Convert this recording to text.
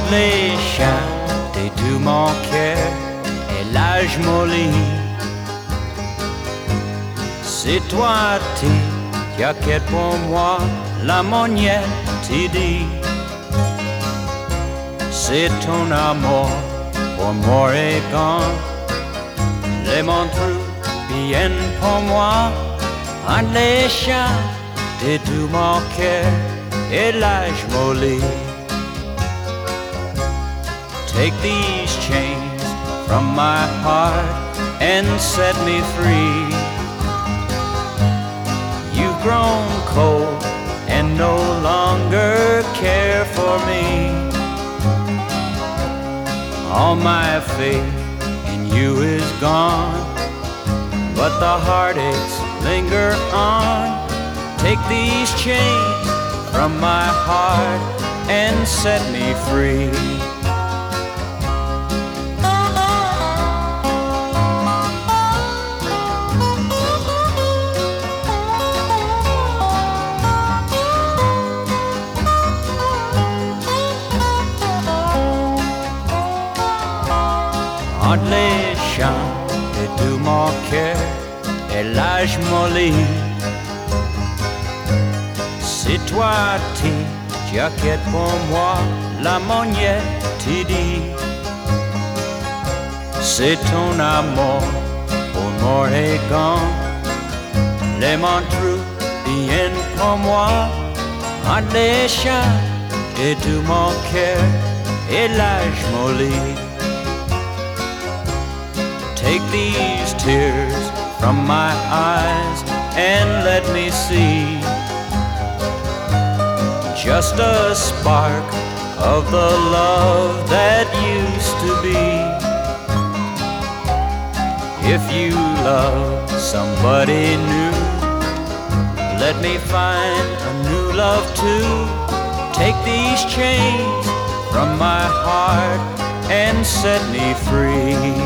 Entre les chiens de tout mon cœur et l'âge molli, c'est toi qui inquiète pour moi, la monnaie t'y dit. C'est ton amour pour moi et quand les montres viennent pour moi. Entre les chiens de tout mon cœur et l'âge molli. Take these chains from my heart and set me free. You've grown cold and no longer care for me. All my faith in you is gone, but the heartaches linger on. Take these chains from my heart and set me free. Entre les champs de tout mon cœur et l'âge molli, c'est toi qui inquiète pour moi, la monnaie t'y dit. C'est ton amour pour moi et quand les montres viennent pour moi. Entre les champs de tout mon cœur et l'âge molli. Take these tears from my eyes and let me see just a spark of the love that used to be. If you love somebody new, let me find a new love too. Take these chains from my heart and set me free.